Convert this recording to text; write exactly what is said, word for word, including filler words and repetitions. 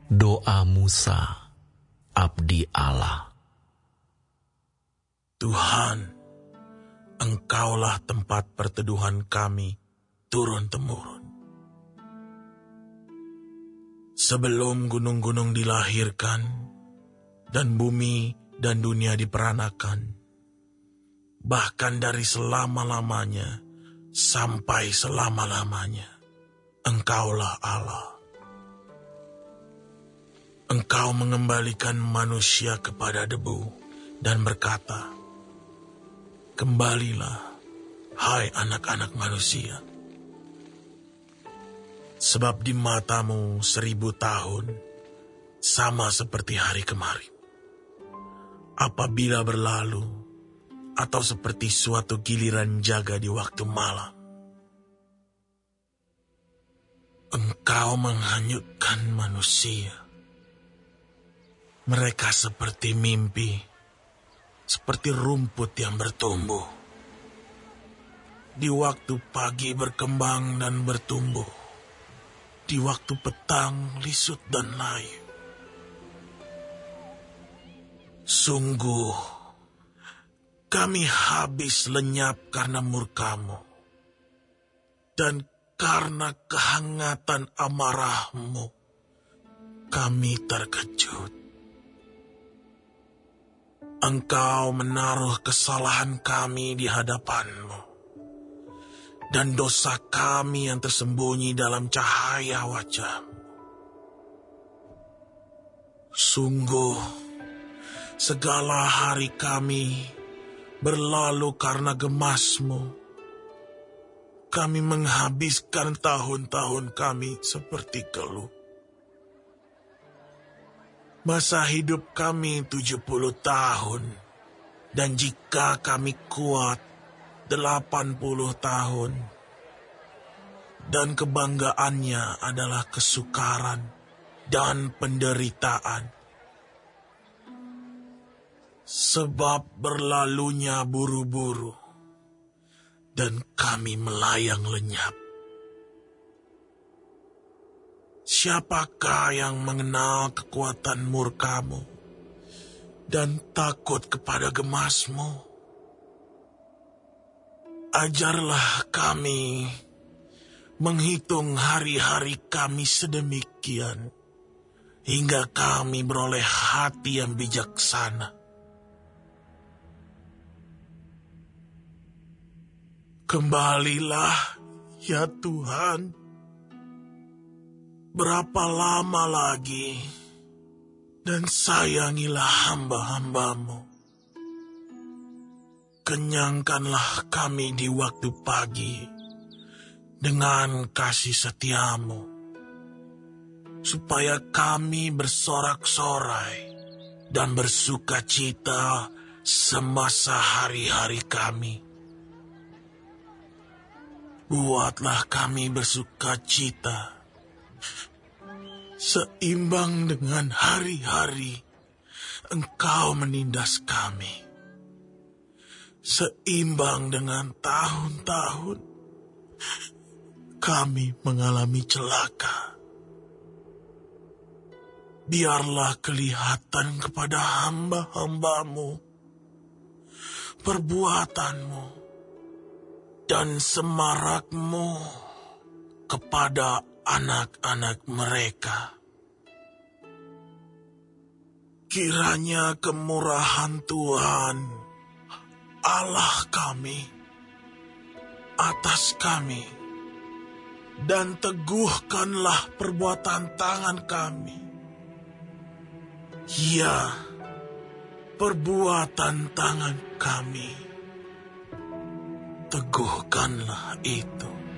Doa Musa, abdi Allah. Tuhan, Engkaulah tempat perteduhan kami turun-temurun. Sebelum gunung-gunung dilahirkan, dan bumi dan dunia diperanakan, bahkan dari selama-lamanya sampai selama-lamanya, Engkaulah Allah. Engkau mengembalikan manusia kepada debu dan berkata, "Kembalilah, hai anak-anak manusia. Sebab di matamu seribu tahun sama seperti hari kemarin. Apabila berlalu, atau seperti suatu giliran jaga di waktu malam. Engkau menghanyutkan manusia. Mereka seperti mimpi, seperti rumput yang bertumbuh. Di waktu pagi berkembang dan bertumbuh, di waktu petang lisut dan layu. Sungguh, kami habis lenyap karena murka-Mu, dan karena kehangatan amarah-Mu, kami terkejut. Engkau menaruh kesalahan kami di hadapan-Mu, dan dosa kami yang tersembunyi dalam cahaya wajah-Mu. Sungguh, segala hari kami berlalu karena gemas-Mu. Kami menghabiskan tahun-tahun kami seperti keluh. Masa hidup kami tujuh puluh tahun, dan jika kami kuat, delapan puluh tahun. Dan kebanggaannya adalah kesukaran dan penderitaan. Sebab berlalunya buru-buru, dan kami melayang lenyap. Siapakah yang mengenal kekuatan murka-Mu dan takut kepada gemas-Mu? Ajarlah kami menghitung hari-hari kami sedemikian, hingga kami beroleh hati yang bijaksana. Kembalilah, ya Tuhan. Berapa lama lagi, dan sayangilah hamba-hamba-Mu. Kenyangkanlah kami di waktu pagi dengan kasih setia-Mu, supaya kami bersorak-sorai dan bersuka cita semasa hari-hari kami. Buatlah kami bersuka cita seimbang dengan hari-hari Engkau menindas kami, seimbang dengan tahun-tahun kami mengalami celaka. Biarlah kelihatan kepada hamba-hamba-Mu perbuatan-Mu dan semarak-Mu kepada anak-anak mereka. Kiranya kemurahan Tuhan, Allah kami, atas kami, dan teguhkanlah perbuatan tangan kami. Ya, perbuatan tangan kami, teguhkanlah itu.